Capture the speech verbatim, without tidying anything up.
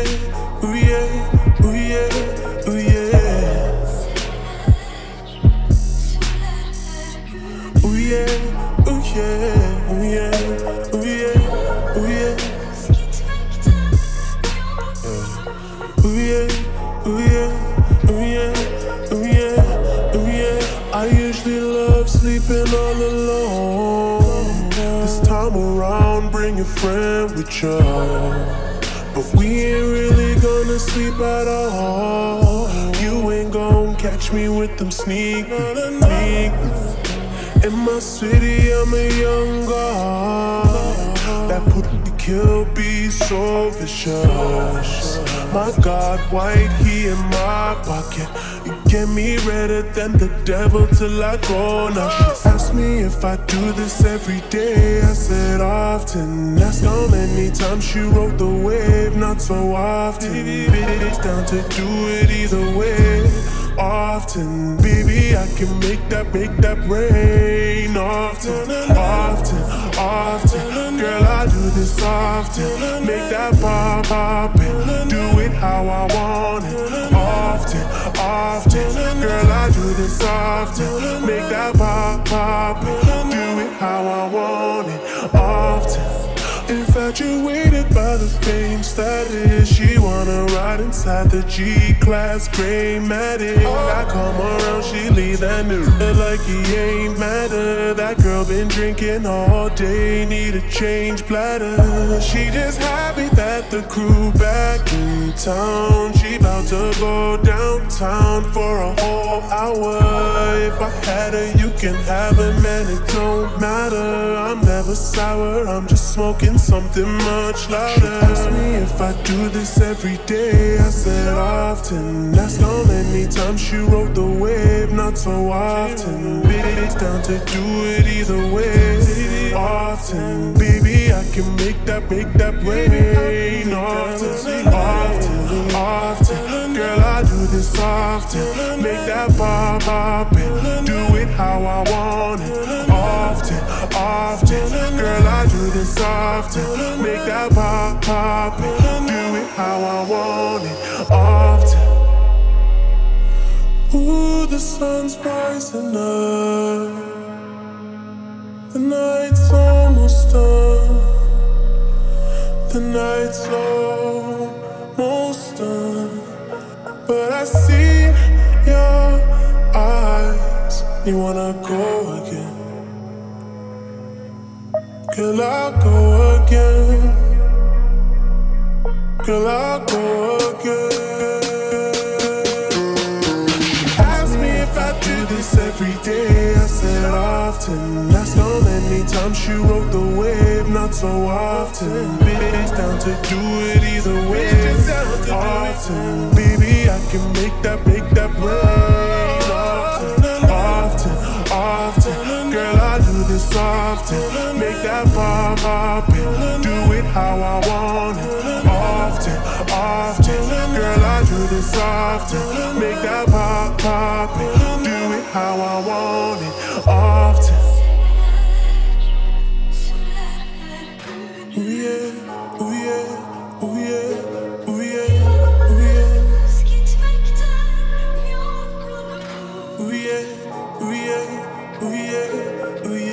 yeah, ooh yeah, ooh yeah, ooh yeah. Ooh yeah, ooh yeah, ooh yeah, ooh yeah, ooh yeah. Ooh yeah, ooh yeah, ooh yeah, ooh yeah, ooh yeah. I usually love sleeping all alone. This time around, bring a friend with you. But we ain't really gonna sleep at all. You ain't gon' catch me with them sneak sneak. In my city, I'm a young god that put the kill be so vicious. My God, white, he in my pocket. You get me redder than the devil till I go. Now she asked me if I do this every day. I said often. That's how many times she rode the wave. Not so often. It's down to do it either way. Often, baby, I can make that, make that rain. Often, often, often, girl, I do this often. Make that pop, pop, and do it how I want it. Often, often, girl, I do this often. Make that pop, pop, and do it how I want it. Often. Infatuated by the fame status. She wanna ride inside the G-Class gray Matic. I come around, she leave that nigga like he ain't matter. That girl been drinking all day, need a change bladder. She just happy that the crew back in town. She bout to go downtown for a whole hour. If I had her, you can have her, man, it don't matter. I'm never sour, I'm just smoking something much louder. She asked me if I do this every day. I said often. That's how many times she rode the wave. Not so often. Bitch, down to do it either way. Often, baby, I can make that, make that rain. Often, often, often, girl, I do this often. Make that pop, pop, and do it how I want it. Often, often, girl, I do this often. Make that pop, pop, and do it how I want it. Often. Ooh, the sun's rising up. The night's almost done. The night's almost done. But I see your eyes. You wanna go again. Girl, I'll go again. Girl, I'll go again. Ask me if I do this every day. I said often. That's how many times she rode the wave. Not so often. Bitch, down to do it either way. Often, baby, I can make that, make that rain. Often, often, often, girl, I do this often. Make that pop, pop, and do it how I want it. Often, often, girl, I do this often. Make that pop, pop, and do it how I want it. Often. Ooh yeah, ooh yeah, ooh yeah, ooh yeah, ooh yeah. Ooh yeah, ooh yeah, ooh yeah, ooh yeah.